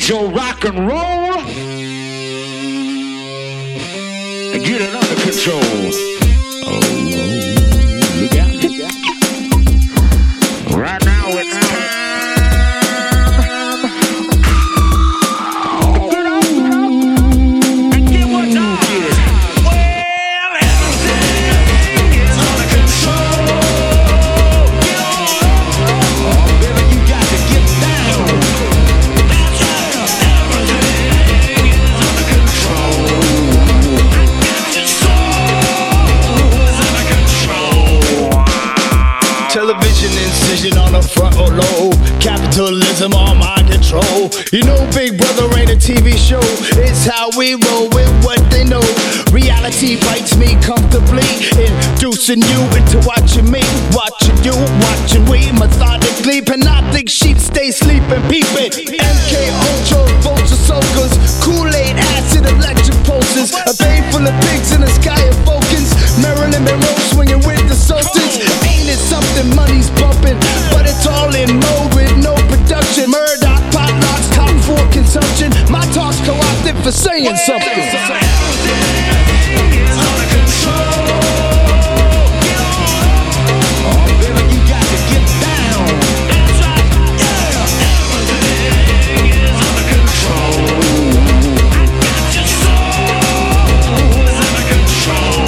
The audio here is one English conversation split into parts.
get your rock and roll and get it under control. You got it. Right now it's time. Get up and get what's on. Well, everything is under control. Get on up. Oh, baby, you got to get down. That's right. Everything is under control. I got your soul is under control. Television incision on the frontal lobe. Capitalism on my control. You know Big Brother ain't a TV show. It's how we roll with what they know. Reality bites me comfortably, inducing you into watching me, watching you, watching we methodically. Panoptic sheep stay sleeping, peeping. MK Ultra, vulture soakers, Kool-Aid, acid, electric pulses. A bay full of pigs in the sky of Vulcans. Marilyn Monroe swinging with the Sultans. Ain't it something? Money's bumping, but it's all in mode with no production. Murdoch, potlocks, cotton for consumption. My talk's co-opted for saying something. Everything is under control. Get on up. Oh, baby, you got to get down. That's right, yeah. Everything is under control. I got your soul is under control.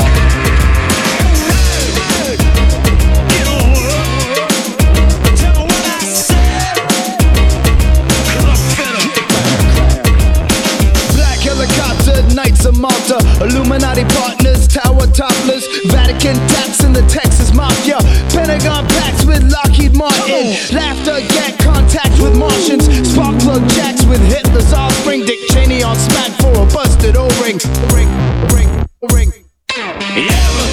Knights of Malta, Illuminati partners, tower topless, Vatican tax in the Texas Mafia, Pentagon pacts with Lockheed Martin, laughter get contact with Martians, spark plug jacks with Hitler's offspring, Dick Cheney on smack for a busted O-ring. Ring. Yeah.